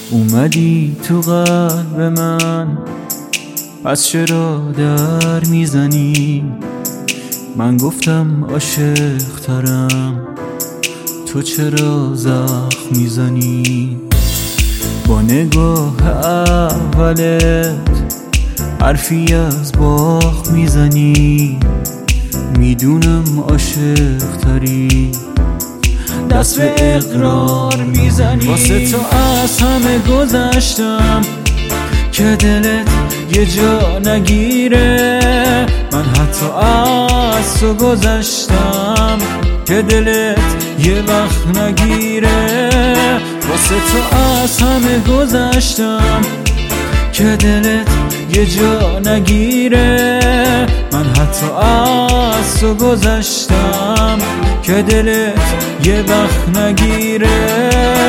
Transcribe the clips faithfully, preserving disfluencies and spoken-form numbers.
اومدی تو قلب من، پس چرا در میزنی؟ من گفتم عاشق ترم، تو چرا زخم میزنی؟ با نگاه اولت حرفی از باخ میزنی، میدونم عاشق تری، دست به اقرار میزنی. واسه تو از همه گذشتم که دلت یه جا نگیره، من حتی از تو گذشتم که دلت یه وقت نگیره. واسه تو از همه گذشتم که دلت یه جا نگیره، من حتی از تو گذشتم که دلت یه وقت نگیره.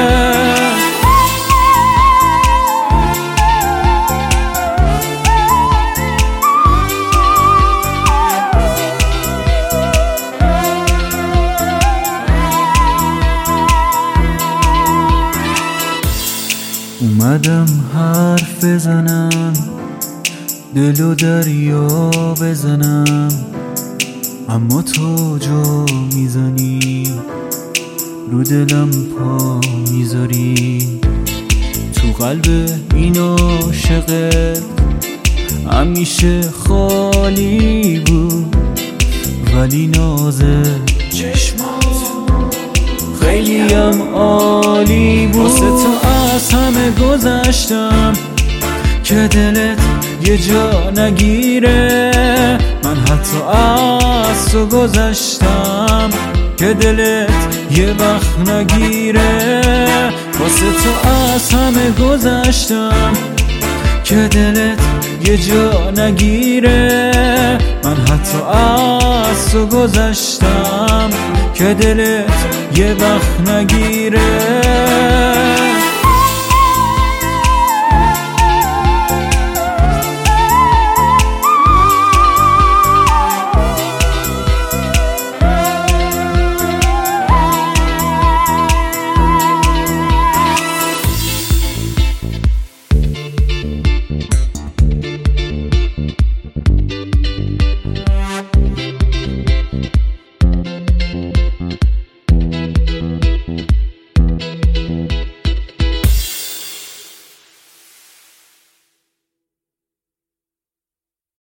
اومدم حرف بزنم، دل و دریا بزنم، اما تو جا میزنی، رو دلم پا میذاری. تو قلب این عاشقت همیشه خالی بود، ولی ناز چشمات خیلی هم عالی بود. واسه تو از همه گذشتم که دلت یه جا نگیره، من حتی از تو گذشتم که دلت یه وقت نگیره. واسه تو از همه گذشتم که دلت یه جا نگیره، من حتی از تو گذشتم که دلت یه وقت نگیره.